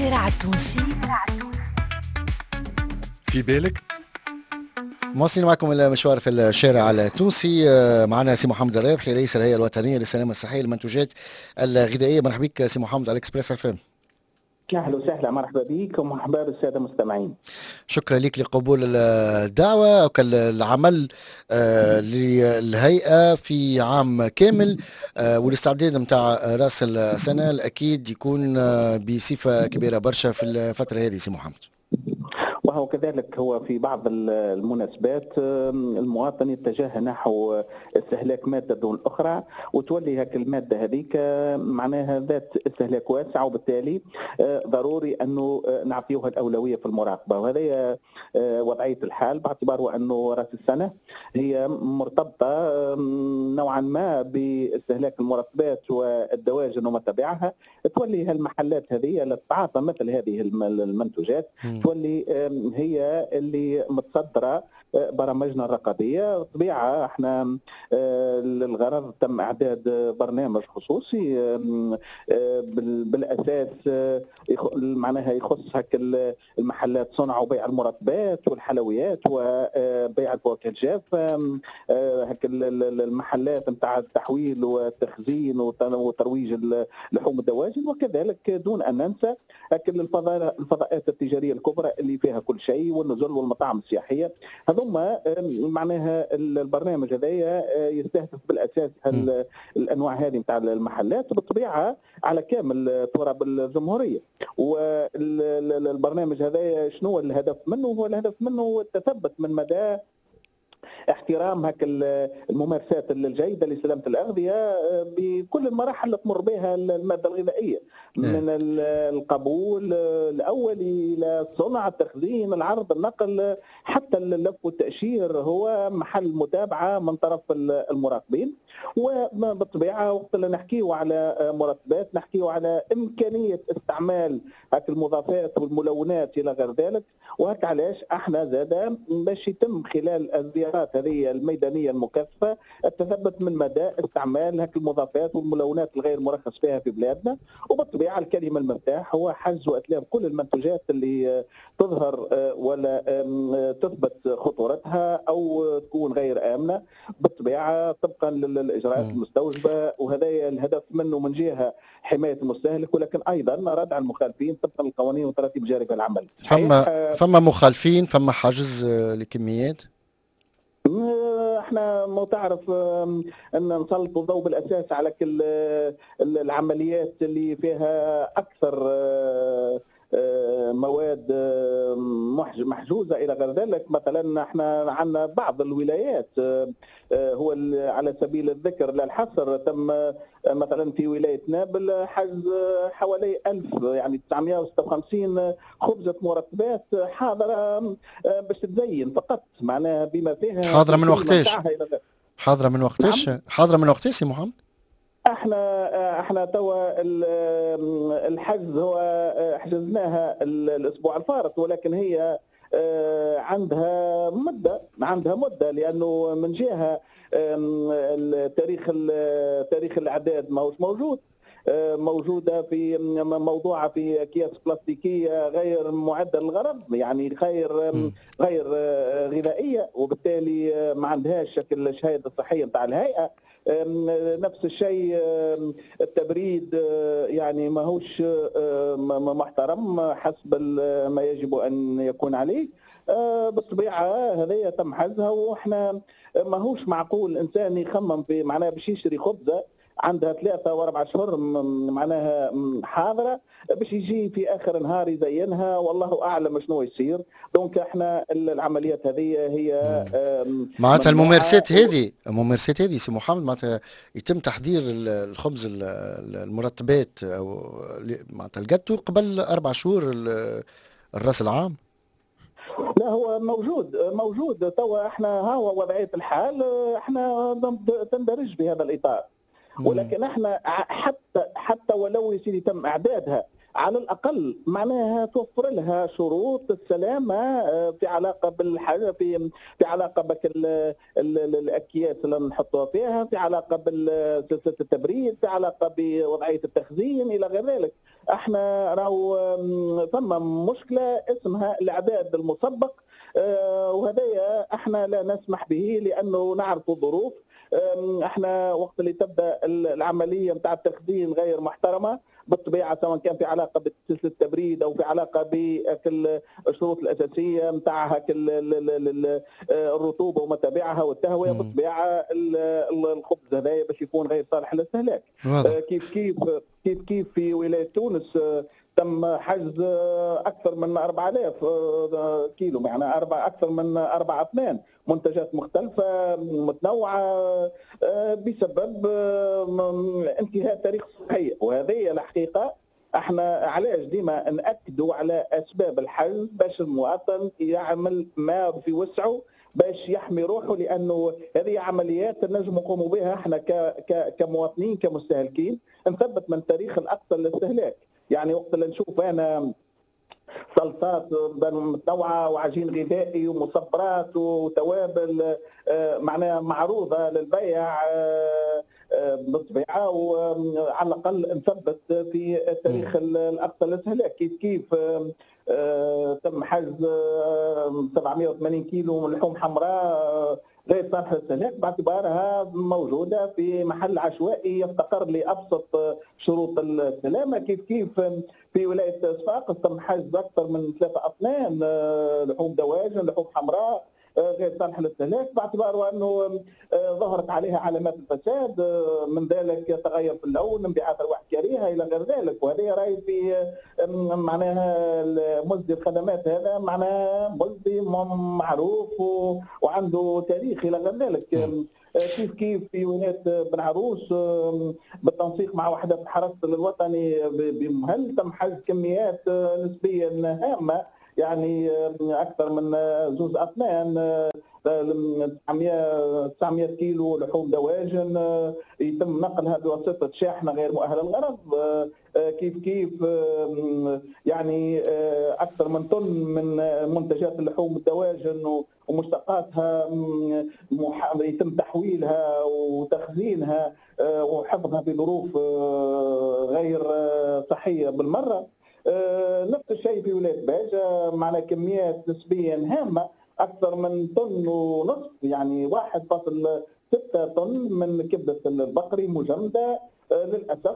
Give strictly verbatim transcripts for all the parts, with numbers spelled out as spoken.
الشارع التونسي في بالك. مواصلين معكم المشوار في الشارع التونسي. معنا سي محمد الرابحي رئيس الهيئة الوطنية للسلامة الصحية للمنتوجات الغذائية. مرحبا بك سي محمد على اكسبريس اف ام. اهلا وسهلا، مرحبا بك ومرحبا بالساده المستمعين. شكرا لك لقبول الدعوه والعمل للهيئه في عام كامل، والاستعداد نتاع راس السنه الاكيد يكون بصفه كبيره برشا في الفتره هذه سي محمد. وهو كذلك هو في بعض المناسبات المواطن يتجه نحو استهلاك ماده دون اخرى، وتولي هك الماده هذيك معناها ذات استهلاك واسع، وبالتالي ضروري انه نعطيوها الاولويه في المراقبه. وهذا وضعيه الحال باعتبار انه راس السنه هي مرتبطه نوعا ما باستهلاك المرطبات والدواجن وما تبعها. تولي هالمحلات هذه اللي تتعاطى مثل هذه المنتوجات تولي هي اللي متصدره برامجنا الرقابيه. طبيعه احنا للغرض تم اعداد برنامج خصوصي بالاساس معناها يخص هك المحلات صنع وبيع المرطبات والحلويات وبيع الفواكه الجافه، هك المحلات نتاع التحويل والتخزين وترويج لحوم الدواجن، وكذلك دون ان ننسى هك الفضاءات التجاريه الكبرى اللي فيها كل شيء والنزل والمطاعم السياحيه. هذوما معناها البرنامج هذا يستهدف بالاساس الانواع هذه نتاع المحلات بالطبيعه على كامل تراب الجمهوريه. والبرنامج هذا شنو الهدف منه؟ هو الهدف منه التثبت من مدى احترام هك الممارسات الجيده لسلامه الاغذيه بكل المراحل اللي تمر بها الماده الغذائيه، من القبول الاولي الى الصنع، التخزين، العرض، النقل، حتى اللف والتاشير هو محل متابعه من طرف المراقبين. وبالطبيعه وقت اللي نحكيو على مرطبات نحكيو على امكانيه استعمال هك المضافات والملونات الى غير ذلك. وهك علاش احنا زاده باش يتم خلال الزيارات هذه الميدانيه المكثفه التثبت من مدى استعمال هك المضافات والملونات الغير مرخص فيها في بلادنا. وبالطبيعه الكلمه المفتاح هو حجز واتلاف كل المنتوجات اللي تظهر ولا تثبت خطورتها او تكون غير امنه بالطبيعه طبقا للاجراءات المستوجبه. وهذا الهدف منه من جهه حمايه المستهلك، ولكن ايضا ردع المخالفين طبقا للقوانين وترتيب جاري العمل. فما فما مخالفين، فما حجز لكميات. احنا ما تعرف ان نسلط الضوء بالاساس على كل العمليات اللي فيها اكثر مواد محجوزه الى غير ذلك. مثلا احنا عندنا بعض الولايات هو على سبيل الذكر لا الحصر تم مثلا في ولايه نابل حجز حوالي ألف يعني تسعمائة وستة وخمسين خبزه مرطبات حاضره باش تتزين فقط، معناها بما فيها حاضره من وقتاش؟ حاضره من وقتاش؟ حاضره من وقتاش يا محمد؟ احنا احنا توا الحجز هو حجزناها الاسبوع الفارط، ولكن هي عندها مده عندها مده لانه من جهه التاريخ تاريخ الاعداد ماهوش موجود، موجوده في موضوعه في اكياس بلاستيكيه غير معده للغرض، يعني غير غير غذائيه، وبالتالي ما عندهاش شكل الشهاده الصحيه نتاع الهيئه. نفس الشيء التبريد يعني ماهوش محترم حسب ما يجب ان يكون عليه. بالطبيعه هذه تم حجزها، واحنا ماهوش معقول انسان يخمم في معناها باش يشتري خبزه عندها ثلاثة واربع شهور معناها حاضرة باش يجي في آخر نهار يزينها والله أعلم شنو يصير. دونك احنا العمليات هذه هي معناتها الممارسات هذه الممارسات هذه سي محمد معناتها يتم تحضير الخبز المرطبات أو معناتها الجاتو قبل أربع شهور الرأس العام. لا هو موجود موجود توا احنا ها هو وضعية الحال احنا تندرج بهذا الإطار، ولكن احنا حتى حتى ولو يصير يتم اعدادها على الاقل معناها توفر لها شروط السلامه في علاقه بالحاجه في في علاقه بك الاكياس اللي نحطوها فيها، في علاقه بسلسله التبريد، في علاقه بوضعيه التخزين الى غير ذلك. احنا راهو ثم مشكله اسمها الاعداد المسبق، وهذايا احنا لا نسمح به لانه نعرف الظروف. احنا وقت اللي تبدا العمليه نتاع التخزين غير محترمه بالطبيعه، سواء كان في علاقه بسلسله التبريد او في علاقه بالشروط الاساسيه نتاعها الرطوبه وما تبعها والتهويه، بالطبيعه الخبز هذايا باش يكون غير صالح للاستهلاك. كيف كيف كيف كيف في ولايه تونس تم حجز اكثر من أربعة آلاف كيلو، يعني أربعة اكثر من أربعة اثنين منتجات مختلفه متنوعه بسبب انتهاء تاريخ الصلاحيه. وهذه الحقيقه احنا علاش ديما ناكدوا على اسباب الحجز باش المواطن يعمل ما في وسعه باش يحمي روحه، لانه هذه عمليات نجم نقوموا بها احنا كمواطنين كمستهلكين نثبت من تاريخ الاقصى للاستهلاك. يعني وقت اللي نشوف انا صلصات متنوعه وعجين غذائي ومصبرات وتوابل معناها معروضه للبيع بالطبيعه، وعلى الاقل نثبت في تاريخ الاقصى للاستهلاك. كيف كيف تم حجز سبعمائة وثمانين كيلو من لحوم حمراء غير صالحه للاستهلاك باعتبارها موجوده في محل عشوائي يفتقر لابسط شروط السلامه. كيف كيف في ولايه صفاقس تم حجز اكثر من ثلاثه اطنان لحوم دواجن لحوم حمراء غير صالحه للاستهلاك باعتبار انه ظهرت عليها علامات الفساد، من ذلك تغير في اللون، انبعاث ارواح كريهه الى غير ذلك. وهذه راهي في معناها مزدي الخدمات، هذا معناها مزدي معروف وعنده تاريخ الى غير ذلك. كيف كيف في ولايه بن عروس بالتنسيق مع وحده الحرس الوطني بمهل تم حجز كميات نسبيا هامه، يعني اكثر من زوز اطنان تسعمائة كيلو لحوم دواجن يتم نقلها بواسطه شاحنه غير مؤهله للغرض. كيف كيف يعني اكثر من طن من منتجات اللحوم الدواجن ومشتقاتها يتم تحويلها وتخزينها وحفظها في ظروف غير صحيه بالمره. نفس الشيء في ولايه باجه، معنا كميات نسبيا هامه اكثر من طن ونصف، يعني واحد فاصلة ستة طن من كبده البقري مجمده للاسف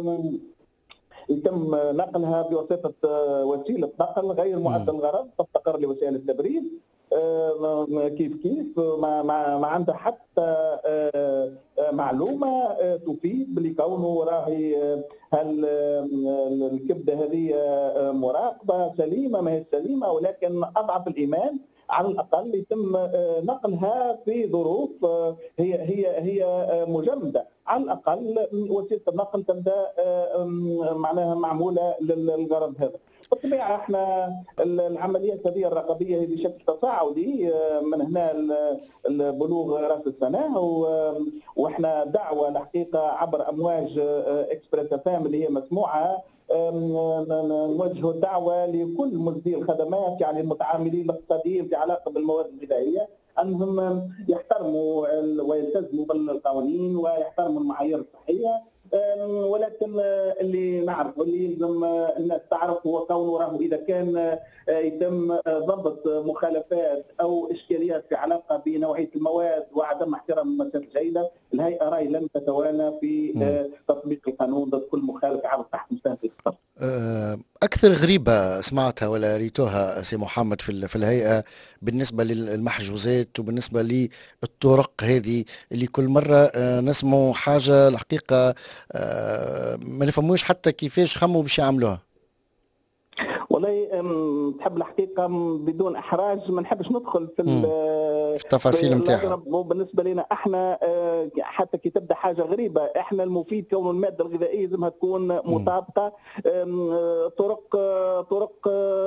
يتم نقلها بواسطه وسيله نقل غير مؤهله للغرض تفتقر لوسائل التبريد. كيف كيف ما, ما, ما عندها حتى معلومه تفيد بكونه راهي هل الكبده هذه مراقبه سليمه ما هي سليمه، ولكن اضعف الايمان على الاقل يتم نقلها في ظروف هي هي هي مجمده، على الاقل وسيله النقل تبدا معناها معموله للغرض هذا. بالطبيعه احنا العمليات هذه الرقابيه بشكل تصاعدي من هنا البلوغ راس السنه، واحنا دعوه الحقيقه عبر امواج اكسبريس فام اللي هي مسموعه نوجه الدعوه لكل مجدي الخدمات، يعني المتعاملين الاقتصاديين في علاقه بالمواد الغذائيه انهم يحترموا ويلتزموا بالقوانين ويحترموا المعايير الصحيه. ولكن اللي نعرف واللي يلزم الناس تعرف هو كونه راهو اذا كان يتم ضبط مخالفات او اشكاليات في علاقه بنوعيه المواد وعدم احترام الممارسات الجيده، الهيئه راهي لن تتوانى في تطبيق القانون ضد كل مخالف يعرض تحت مستهدف الخطر. اكثر غريبه سمعتها ولا ريتوها سي محمد في الهيئه بالنسبه للمحجوزات وبالنسبه للطرق هذه اللي كل مره نسمعوا حاجه الحقيقه ما نفهموش حتى كيفاش خموا باش يعملوها. والله تحب الحقيقه بدون احراج ما نحبش ندخل في التفاصيل نتاعها. بالنسبه لنا احنا حتى كي تبدا حاجه غريبه، احنا المفيد كون الماده الغذائيه لازمها تكون مطابقه. طرق طرق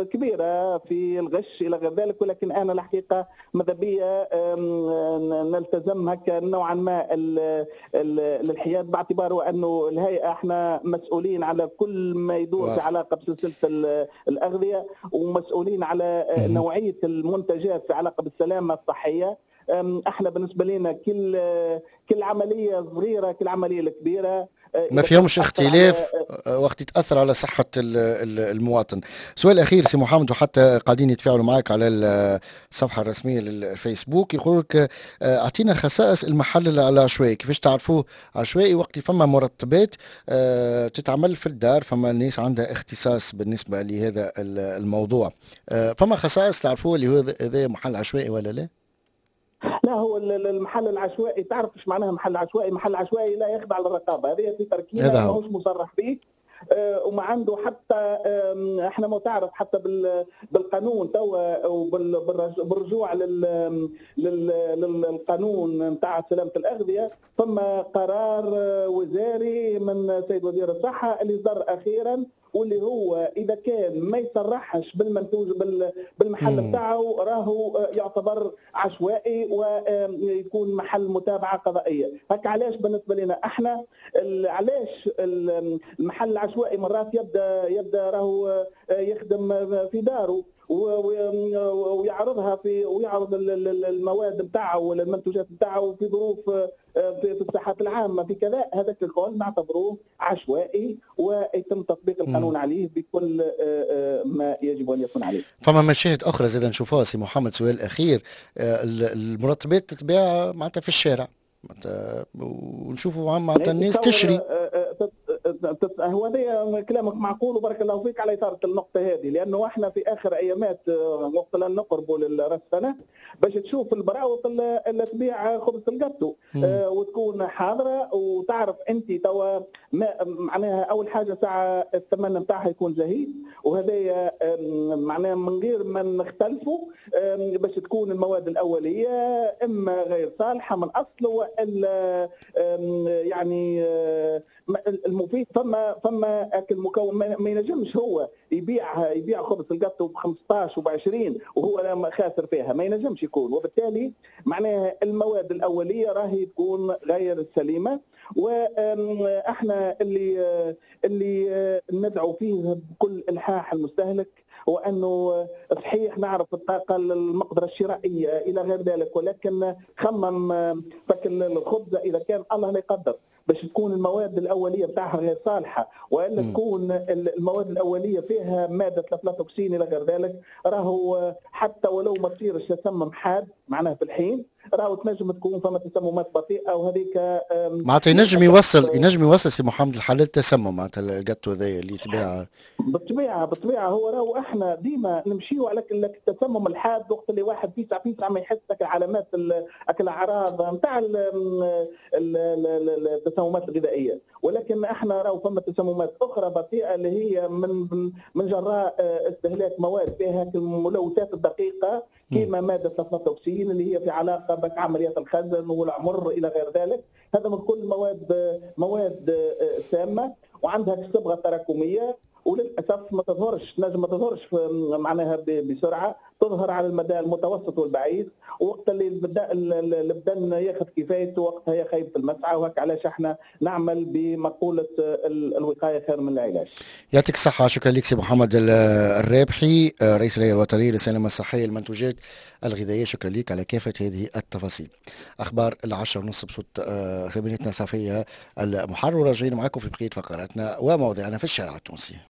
كبيره في الغش الى غير ذلك، ولكن انا الحقيقه ماذا بيا نلتزم هكا نوعا ما الحياد، باعتباره انه الهيئه احنا مسؤولين على كل ما يدور في علاقه بسلسله الاغذيه، ومسؤولين على نوعيه المنتجات في علاقه بالسلامه الصحيه. احنا بالنسبه لنا كل كل عمليه صغيره كل عمليه كبيره ما فيهمش اختلاف وقت يتاثر على صحه المواطن. سؤال اخير سي محمد، وحتى قاعدين يتفاعلوا معك على الصفحه الرسميه للفيسبوك، يقول لك اعطينا خصائص المحل العشوائي، كيفاش تعرفوه عشوائي وقت فما مرتبات تتعمل في الدار، فما الناس عندها اختصاص بالنسبه لهذا الموضوع، فما خصائص تعرفوه اللي هو هذا محل عشوائي ولا لا؟ لا، هو المحل العشوائي تعرف ايش معناها محل عشوائي؟ محل عشوائي لا يخضع للرقابه، هذه في تركيبه ماهوش مصرح به، وما عنده حتى احنا ما تعرف حتى بالقانون توا وبالرجوع للقانون نتاع سلامه الاغذيه، ثم قرار وزاري من سيد وزير الصحه اللي صدر اخيرا، واللي هو اذا كان ما يصرحش بالمنتوج بالمحل بتاعه راهو يعتبر عشوائي ويكون محل متابعه قضائيه. هكا علاش بالنسبه لنا احنا علاش المحل العشوائي مرات يبدا يبدا راهو يخدم في داره ويعرضها في ويعرض المواد بتاعه ولا المنتوجات بتاعه في ظروف في الساحات العامه في كذا، هذاك الكل نعتبروه عشوائي ويتم تطبيق القانون عليه بكل ما يجب ان يكون عليه. فما مشاهد اخرى زاد نشوفوها سي محمد، سؤال اخير، المرطبات تتباع معناتها في الشارع ونشوفوا معناتها الناس تشري. هو هذا كلامك معقول وبارك الله فيك على اثاره النقطه هذه، لانه احنا في اخر ايامات وقت لا نقربوا لراس السنه باش تشوف البراوط اللي تبيع خبز الجاتو آه وتكون حاضره، وتعرف انت توا معناها اول حاجه ساعه الثمن نتاعها يكون زهيد، وهذا معناها من غير ما نختلفوا باش تكون المواد الاوليه اما غير صالحه من اصله والا يعني المفيد. فما فما اكل مكون ما ينجمش هو يبيع يبيع خبز الجاتو ب خمسطاش وب عشرين وهو خاسر فيها، ما ينجمش يكون، وبالتالي معناها المواد الاوليه راهي تكون غير سليمه. واحنا اللي اللي ندعو فيه بكل الحاح المستهلك هو انه صحيح نعرف الطاقه المقدره الشرائيه الى غير ذلك، ولكن خمم فك الخبز اذا كان الله لا يقدر باش تكون المواد الاوليه بتاعها غير صالحه، والا م. تكون المواد الاوليه فيها ماده افلاتوكسين الى غير ذلك، راهو حتى ولو ما تصيرش تسمم حاد معناها في الحين راهو تنجم تكون فما تسممات بطيئه، وهذيك معناتها ينجم يوصل ينجم يوصل سي محمد الحالات تسمم معناتها الجاتو ذا اللي يتباع. بالطبيعه بالطبيعه هو راهو احنا ديما نمشيو على التسمم الحاد وقت اللي واحد فيسع فيسع ما يحس علامات الاعراض نتاع التسممات الغذائيه، ولكن احنا راهو فما تسممات اخرى بطيئه اللي هي من من جراء استهلاك مواد فيها الملوثات الدقيقه كما ماده الافلاتوكسين اللي هي في علاقه بعمليات الخزن والعمر الى غير ذلك. هذا من كل مواد مواد سامه وعندها صبغه تراكميه، وللاسف ما تظهرش نجم ما تظهرش معناها بسرعه، تظهر على المدى المتوسط والبعيد، وقت اللي بدا البدن ياخذ كفايته وقتها هي خيبه المسعى، وهك علاش احنا نعمل بمقوله الوقايه خير من العلاج. يعطيك الصحه، شكرا لك سي محمد الرابحي رئيس الهيئه الوطنيه للسلامه الصحيه للمنتوجات الغذائيه، شكرا لك على كافه هذه التفاصيل. اخبار العشرة ونص بصوت ثمانيتنا صافيه المحرره، جايين معكم في بقيه فقراتنا ومواضيعنا في الشارع التونسي.